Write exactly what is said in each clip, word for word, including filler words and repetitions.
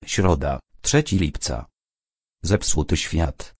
Środa, trzeciego lipca. Zepsuty świat.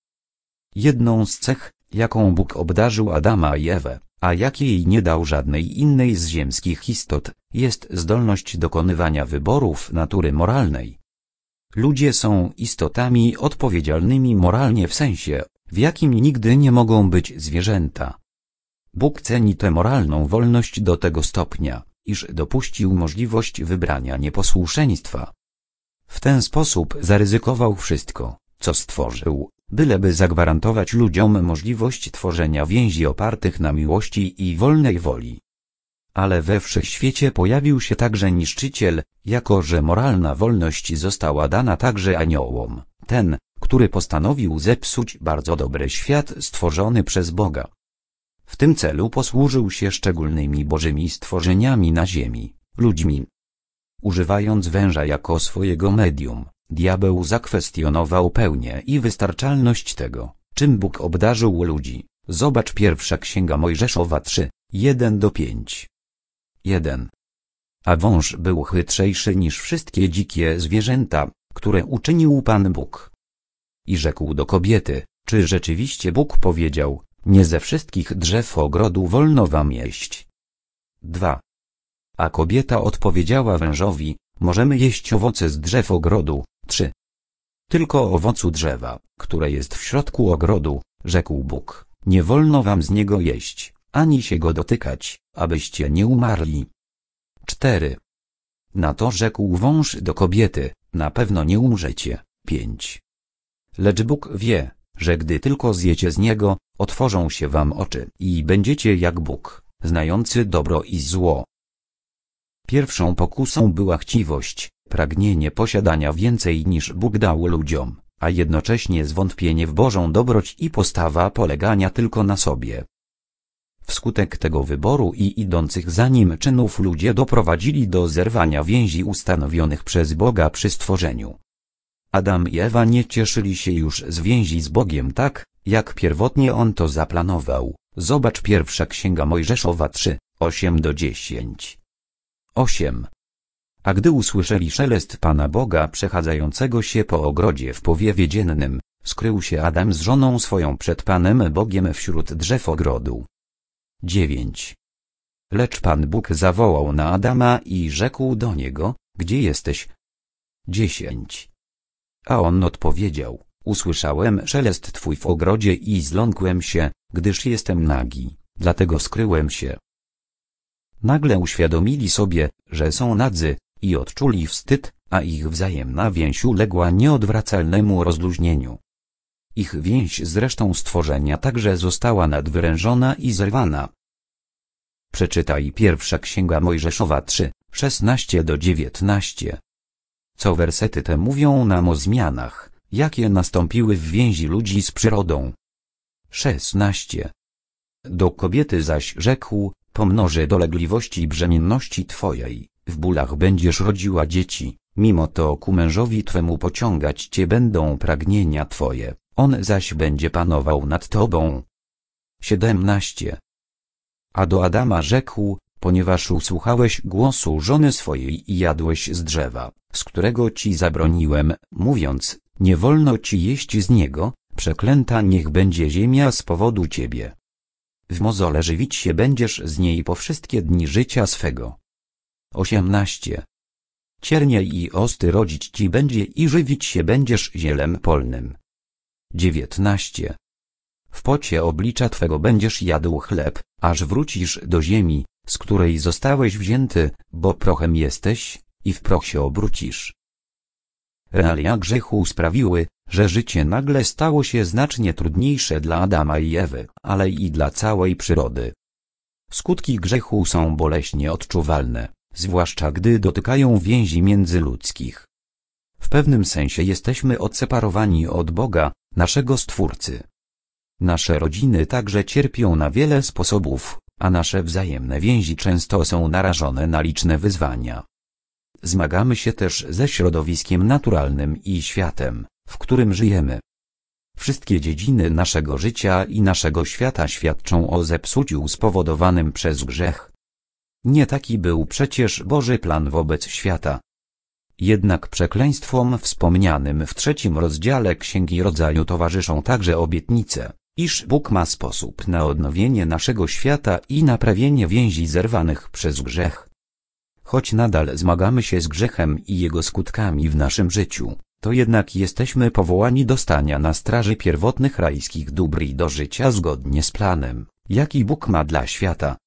Jedną z cech, jaką Bóg obdarzył Adama i Ewę, a jakiej nie dał żadnej innej z ziemskich istot, jest zdolność dokonywania wyborów natury moralnej. Ludzie są istotami odpowiedzialnymi moralnie w sensie, w jakim nigdy nie mogą być zwierzęta. Bóg ceni tę moralną wolność do tego stopnia, iż dopuścił możliwość wybrania nieposłuszeństwa. W ten sposób zaryzykował wszystko, co stworzył, byleby zagwarantować ludziom możliwość tworzenia więzi opartych na miłości i wolnej woli. Ale we wszechświecie pojawił się także niszczyciel, jako że moralna wolność została dana także aniołom, ten, który postanowił zepsuć bardzo dobry świat stworzony przez Boga. W tym celu posłużył się szczególnymi bożymi stworzeniami na ziemi, ludźmi. Używając węża jako swojego medium, diabeł zakwestionował pełnię i wystarczalność tego, czym Bóg obdarzył ludzi. Zobacz pierwsza Księga Mojżeszowa trzy, jeden do pięciu. jeden. A wąż był chytrzejszy niż wszystkie dzikie zwierzęta, które uczynił Pan Bóg. I rzekł do kobiety, czy rzeczywiście Bóg powiedział, nie ze wszystkich drzew ogrodu wolno wam jeść. dwa. A kobieta odpowiedziała wężowi, możemy jeść owoce z drzew ogrodu. trzy. Tylko owocu drzewa, które jest w środku ogrodu, rzekł Bóg, nie wolno wam z niego jeść, ani się go dotykać, abyście nie umarli. cztery. Na to rzekł wąż do kobiety, na pewno nie umrzecie. pięć. Lecz Bóg wie, że gdy tylko zjecie z niego, otworzą się wam oczy i będziecie jak Bóg, znający dobro i zło. Pierwszą pokusą była chciwość, pragnienie posiadania więcej niż Bóg dał ludziom, a jednocześnie zwątpienie w Bożą dobroć i postawa polegania tylko na sobie. Wskutek tego wyboru i idących za nim czynów ludzie doprowadzili do zerwania więzi ustanowionych przez Boga przy stworzeniu. Adam i Ewa nie cieszyli się już z więzi z Bogiem tak, jak pierwotnie on to zaplanował. Zobacz pierwsza Księga Mojżeszowa trzy, osiem do dziesięciu. osiem. A gdy usłyszeli szelest Pana Boga przechadzającego się po ogrodzie w powiewie dziennym, skrył się Adam z żoną swoją przed Panem Bogiem wśród drzew ogrodu. dziewięć. Lecz Pan Bóg zawołał na Adama i rzekł do niego, gdzie jesteś? dziesięć. A on odpowiedział, usłyszałem szelest Twój w ogrodzie i zląkłem się, gdyż jestem nagi, dlatego skryłem się. Nagle uświadomili sobie, że są nadzy, i odczuli wstyd, a ich wzajemna więź uległa nieodwracalnemu rozluźnieniu. Ich więź z resztą stworzenia także została nadwyrężona i zerwana. Przeczytaj pierwsza Księga Mojżeszowa trzy, szesnaście do dziewiętnastu. Co wersety te mówią nam o zmianach, jakie nastąpiły w więzi ludzi z przyrodą. szesnaście. Do kobiety zaś rzekł, pomnożę dolegliwości brzemienności twojej, w bólach będziesz rodziła dzieci, mimo to ku mężowi twemu pociągać cię będą pragnienia twoje, on zaś będzie panował nad tobą. siedemnaście. A do Adama rzekł, ponieważ usłuchałeś głosu żony swojej i jadłeś z drzewa, z którego ci zabroniłem, mówiąc, nie wolno ci jeść z niego, przeklęta niech będzie ziemia z powodu ciebie. W mozole żywić się będziesz z niej po wszystkie dni życia swego. osiemnaście. Ciernie i osty rodzić ci będzie i żywić się będziesz zielem polnym. dziewiętnaście. W pocie oblicza twego będziesz jadł chleb, aż wrócisz do ziemi, z której zostałeś wzięty, bo prochem jesteś, i w proch się obrócisz. Realia grzechu sprawiły, że życie nagle stało się znacznie trudniejsze dla Adama i Ewy, ale i dla całej przyrody. Skutki grzechu są boleśnie odczuwalne, zwłaszcza gdy dotykają więzi międzyludzkich. W pewnym sensie jesteśmy odseparowani od Boga, naszego Stwórcy. Nasze rodziny także cierpią na wiele sposobów, a nasze wzajemne więzi często są narażone na liczne wyzwania. Zmagamy się też ze środowiskiem naturalnym i światem, w którym żyjemy. Wszystkie dziedziny naszego życia i naszego świata świadczą o zepsuciu spowodowanym przez grzech. Nie taki był przecież Boży plan wobec świata. Jednak przekleństwom wspomnianym w trzecim rozdziale Księgi Rodzaju towarzyszą także obietnice, iż Bóg ma sposób na odnowienie naszego świata i naprawienie więzi zerwanych przez grzech. Choć nadal zmagamy się z grzechem i jego skutkami w naszym życiu, to jednak jesteśmy powołani do stania na straży pierwotnych rajskich dóbr i do życia zgodnie z planem, jaki Bóg ma dla świata.